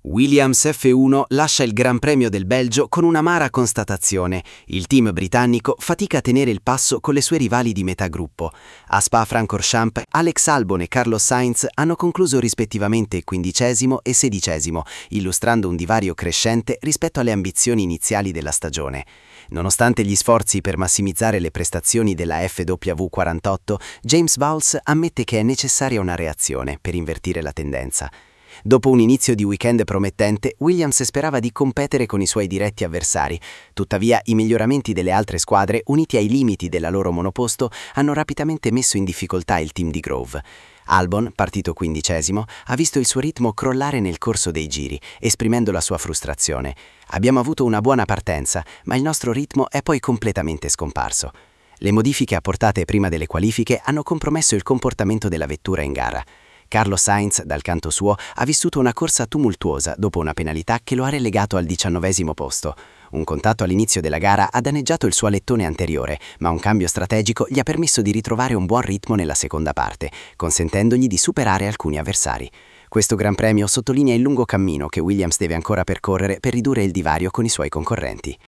Williams F1 lascia il Gran Premio del Belgio con un'amara constatazione. Il team britannico fatica a tenere il passo con le sue rivali di metà gruppo. A Spa-Francorchamps, Alex Albon e Carlos Sainz hanno concluso rispettivamente 15° e 16°, illustrando un divario crescente rispetto alle ambizioni iniziali della stagione. Nonostante gli sforzi per massimizzare le prestazioni della FW48, James Vowles ammette che è necessaria una reazione per invertire la tendenza. Dopo un inizio di weekend promettente, Williams sperava di competere con i suoi diretti avversari. Tuttavia, i miglioramenti delle altre squadre, uniti ai limiti della loro monoposto, hanno rapidamente messo in difficoltà il team di Grove. Albon, partito 15°, ha visto il suo ritmo crollare nel corso dei giri, esprimendo la sua frustrazione. Abbiamo avuto una buona partenza, ma il nostro ritmo è poi completamente scomparso. Le modifiche apportate prima delle qualifiche hanno compromesso il comportamento della vettura in gara. Carlos Sainz, dal canto suo, ha vissuto una corsa tumultuosa dopo una penalità che lo ha relegato al 19° posto. Un contatto all'inizio della gara ha danneggiato il suo alettone anteriore, ma un cambio strategico gli ha permesso di ritrovare un buon ritmo nella seconda parte, consentendogli di superare alcuni avversari. Questo Gran Premio sottolinea il lungo cammino che Williams deve ancora percorrere per ridurre il divario con i suoi concorrenti.